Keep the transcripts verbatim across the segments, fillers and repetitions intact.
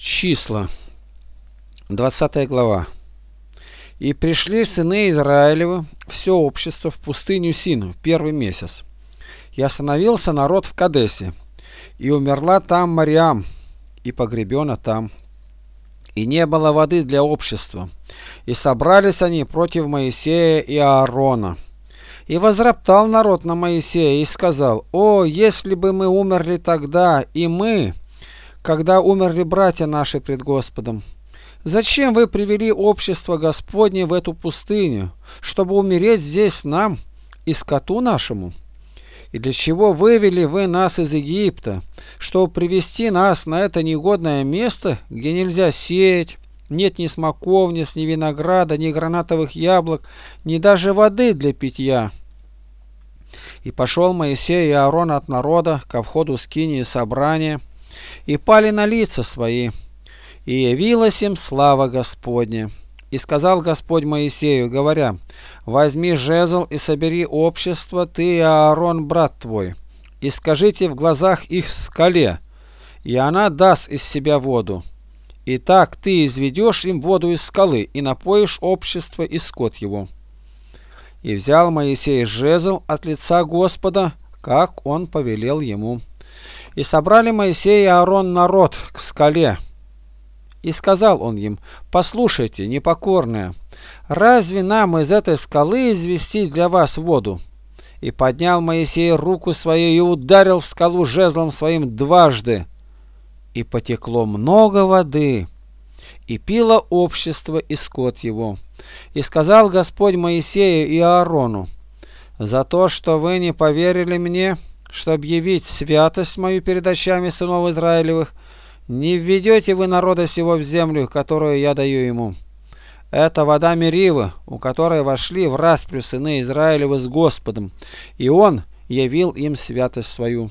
Числа, двадцатая глава. «И пришли сыны Израилевы, все общество, в пустыню Сину, первый месяц. И остановился народ в Кадесе, и умерла там Мариам, и погребена там. И не было воды для общества. И собрались они против Моисея и Аарона. И возроптал народ на Моисея и сказал: «О, если бы мы умерли тогда, и мы, когда умерли братья наши пред Господом! Зачем вы привели общество Господне в эту пустыню, чтобы умереть здесь нам и скоту нашему? И для чего вывели вы нас из Египта, чтобы привести нас на это негодное место, где нельзя сеять, нет ни смоковниц, ни винограда, ни гранатовых яблок, ни даже воды для питья?» И пошел Моисей и Аарон от народа ко входу скинии собрания, и пали на лица свои, и явилась им слава Господня. И сказал Господь Моисею, говоря: «Возьми жезл и собери общество, ты и Аарон, брат твой, и скажите в глазах их скале, и она даст из себя воду. И так ты изведешь им воду из скалы, и напоишь общество и скот его». И взял Моисей жезл от лица Господа, как он повелел ему. И собрали Моисей и Аарон народ к скале. И сказал он им: «Послушайте, непокорные, разве нам из этой скалы извести для вас воду?» И поднял Моисей руку свою и ударил в скалу жезлом своим дважды, и потекло много воды, и пило общество и скот его. И сказал Господь Моисею и Аарону: «За то, что вы не поверили мне, чтобы явить святость мою перед очами сынов Израилевых, не введете вы народа сего в землю, которую я даю ему. Это вода Меривы, у которой вошли в распрю сыны Израилевы с Господом, и он явил им святость свою».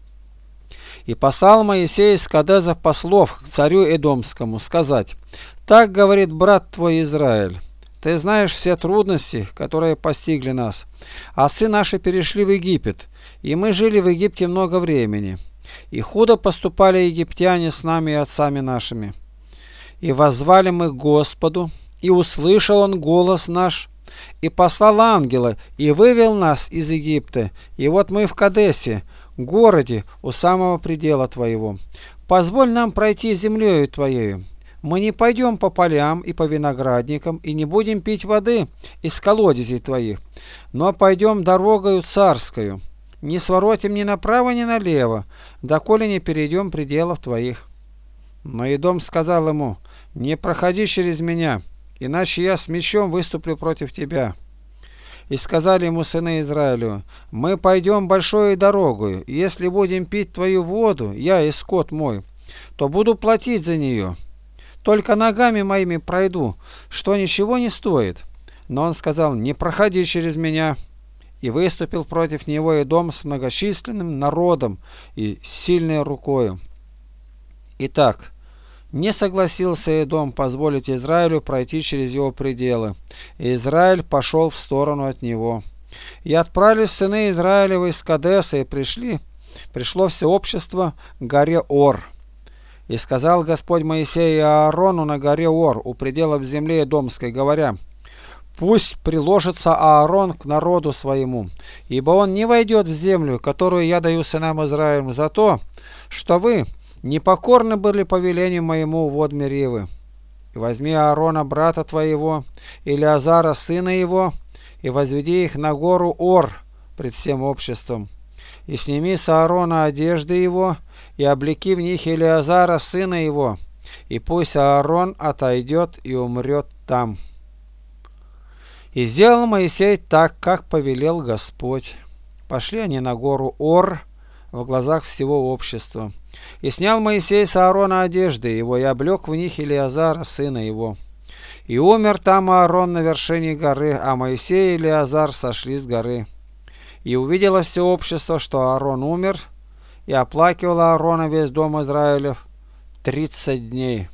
И послал Моисей из Кадеса послов к царю Эдомскому сказать: «Так говорит брат твой Израиль: ты знаешь все трудности, которые постигли нас. Отцы наши перешли в Египет, и мы жили в Египте много времени. И худо поступали египтяне с нами и отцами нашими. И воззвали мы к Господу, и услышал он голос наш, и послал ангела, и вывел нас из Египта. И вот мы в Кадесе, городе у самого предела твоего. Позволь нам пройти землею твоею. Мы не пойдем по полям и по виноградникам, и не будем пить воды из колодезей твоих, но пойдем дорогою царскою, не своротим ни направо, ни налево, доколе не перейдем пределов твоих». Но Эдом сказал ему: «Не проходи через меня, иначе я с мечом выступлю против тебя». И сказали ему сыны Израилю: «Мы пойдем большою дорогою, и если будем пить твою воду, я и скот мой, то буду платить за нее. Только ногами моими пройду, что ничего не стоит». Но он сказал: «Не проходи через меня». И выступил против него Эдом с многочисленным народом и сильной рукою. Итак, не согласился Эдом позволить Израилю пройти через его пределы, и Израиль пошел в сторону от него. И отправились сыны Израилевы из Кадеса, и пришли, пришло все общество к горе Ор. И сказал Господь Моисею и Аарону на горе Ор, у пределов земли Эдомской, говоря: «Пусть приложится Аарон к народу своему, ибо он не войдет в землю, которую я даю сынам Израилевым, за то, что вы непокорны были повелению моему вод Меривы. И возьми Аарона, брата твоего, Илиазара, сына его, и возведи их на гору Ор пред всем обществом. И сними с Аарона одежды его, и облеки в них Илиазара, сына его, и пусть Аарон отойдет и умрет там». И сделал Моисей так, как повелел Господь. Пошли они на гору Ор в глазах всего общества. И снял Моисей с Аарона одежды его, и облег в них Илиазара, сына его. И умер там Аарон на вершине горы, а Моисей и Илиазар сошли с горы. И увидело все общество, что Аарон умер, и оплакивал Аарона весь дом Израилев тридцать дней.